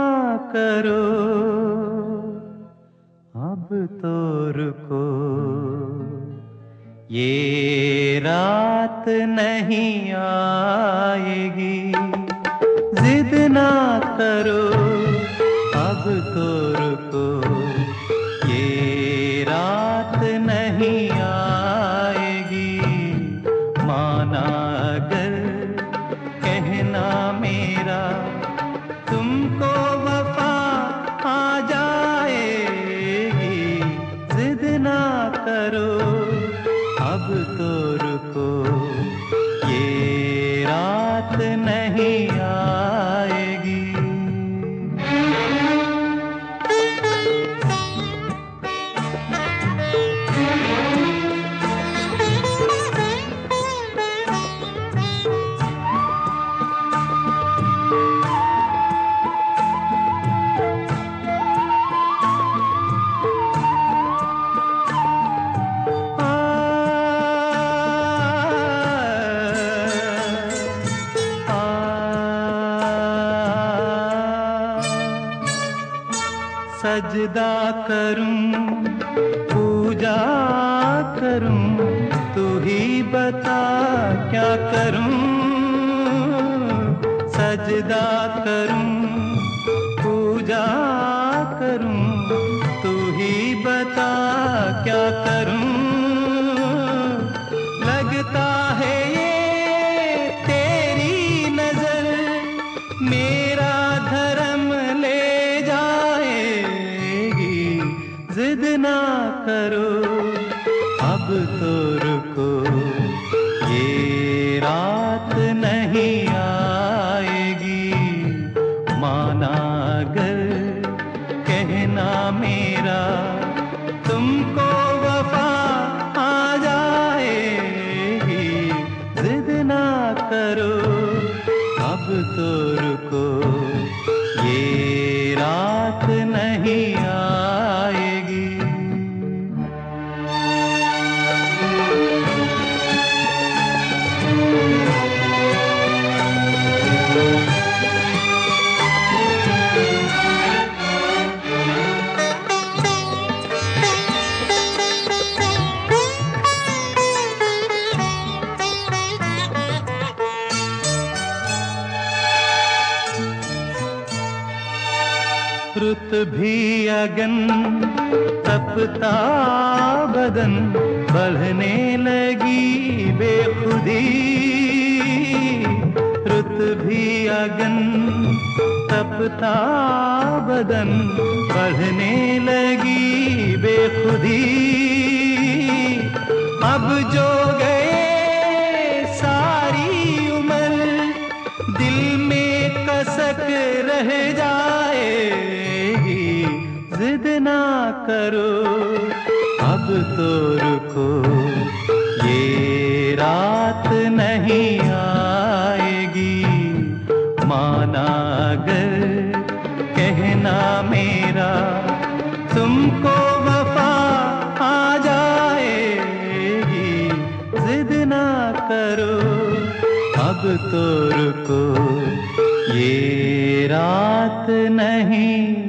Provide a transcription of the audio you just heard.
करो, अब तो रुको, ये रात नहीं आएगी। जिद ना करो, अब तो रुको, ये रात नहीं आएगी। माना अगर कहना मेरा, तुमको वफा आ जाएगी। जिद ना करो, अब तो रुको, ये रात नहीं आएगी। सजदा करूं, पूजा करूं, तू ही बता क्या करूं। सजदा करूं, पूजा करूं, तू ही बता क्या करूं। लगता है ये तेरी नजर मेरा धर्म ले जाएगी। जिद ना करो, अब तो रुको, ये रात नहीं आएगी। माना अगर कहना मेरा, तुमको वफा आ जाएगी। जिद ना करो, अब तो रुको, ये रात नहीं आएगी। रुत भी अगन, तपता बदन, बढ़ने लगी बेखुदी। रुत भी अगन, तपता बदन, बढ़ने लगी बेखुदी। अब जो गए सारी उम्र, दिल में कसक रह जाएगी। जिद ना करो, अब तो रुको, ये रात नहीं आएगी। माना अगर कहना मेरा, तुमको वफा आ जाएगी। जिद ना करो, अब तो रुको, ये रात नहीं